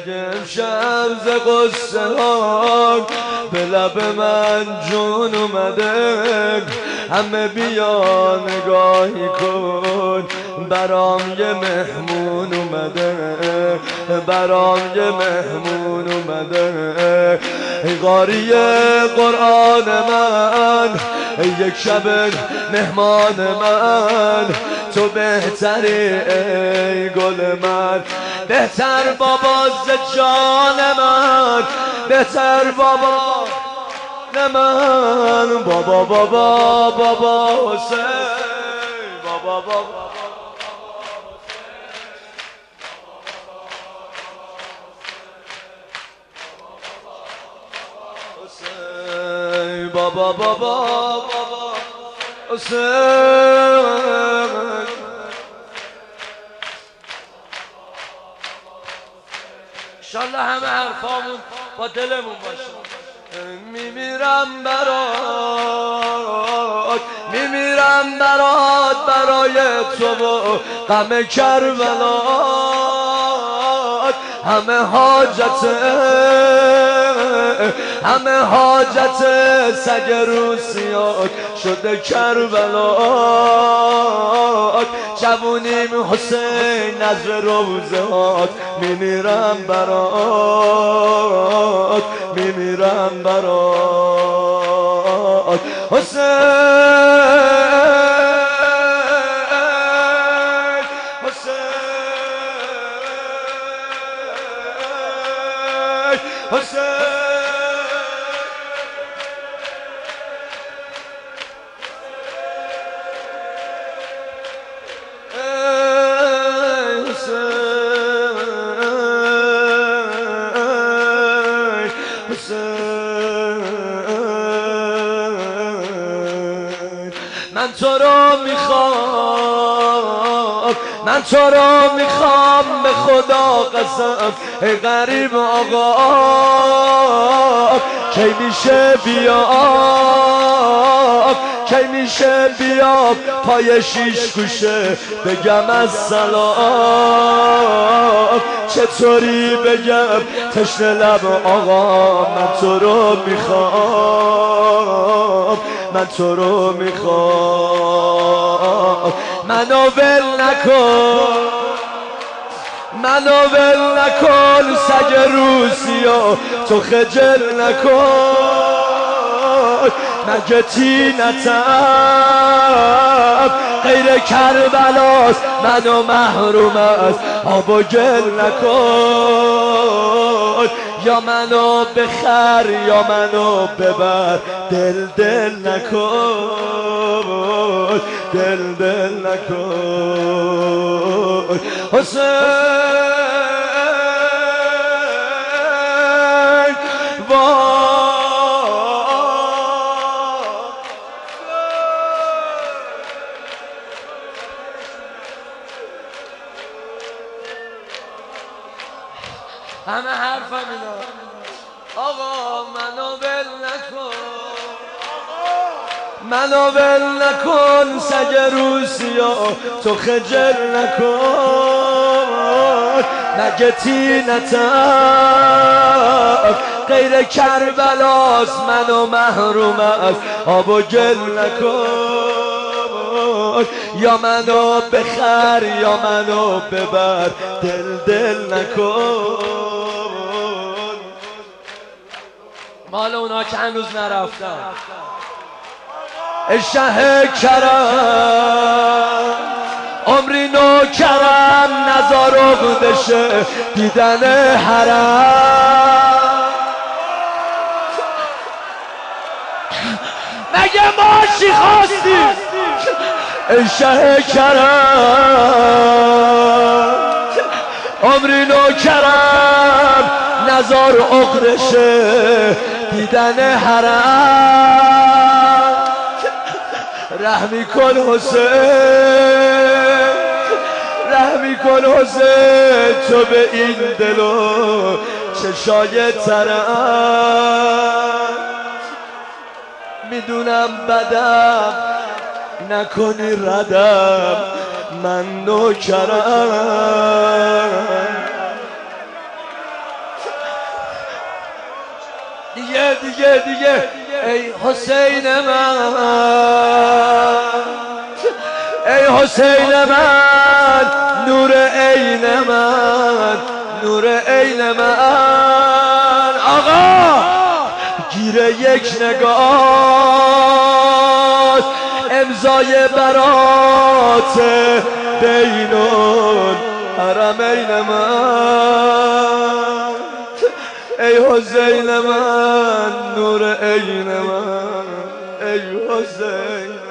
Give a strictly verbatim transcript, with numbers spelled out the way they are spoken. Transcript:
اگه امشب ز قصه ها به لب من جون اومده، همه بیا نگاهی کن برام یه مهمون اومده، برام یه مهمون اومده. ای قاری قرآن من، ای یک شب مهمان من، تو بهتری ای گل من، بهتر بابا ز جان من، بهتر بابا نه من، بابا بابا بابا حسین، بابا بابا حسین، بابا بابا بابا حسین. انشالله همه حرفامون با دلمون باشه. میمیرم برات، میمیرم برات، برای تو و غم کربلات. همه حاجته، همه حاجت سگ روسیات شده کربلات. جوونیم حسین نظر روزهات، میمیرم برات، میمیرم برات حسین، حسین، من تو رو میخوام، من تو رو میخوام به خدا قسم. ای غریب آقا کی میشه بیام، کی میشه بیام پای شیش گوشه بگم السلام. چطوری بگم تشنه لب آقا، من تو رو میخوام، من تو رو میخوام. منو ول نکن، منو ول نکن سگ روسیا، تو خجل نکن. مگه تینتم غیر کربلاست، منو محروم از آب و گل نکن. یا منو بخر یا منو ببر، دل دل نکن، دل دل نکن حسین. همه حرفم اینا آقا، منو ول نکن، منو ول نکن سگ روسیا، تو خجل نکن. مگه تینتم غیر کربلاست، منو محروم از آب و گل نکن. یا منو بخر یا منو ببر، دل دل نکن. مال اونا که هنوز نرفتن. شه کرم عمری نوکرم، نزار اغدشه دیدن حرم. مگه ماشی خواستی شه کرم عمری نوکرم، نزار اغدشه دیدن حرم. رحمی کن حسین، رحمی کن حسین، تو به این دل و چشای ترم. میدونم بدم نکنی ردم، من نوکرم. دیگه دیگه ای حسین من، ای حسین من، نور عین من، نور عین من. آقا گیره یک نگاه امضای برات بین الحرمین من. ای حسین من، نور عین من، ای حسین.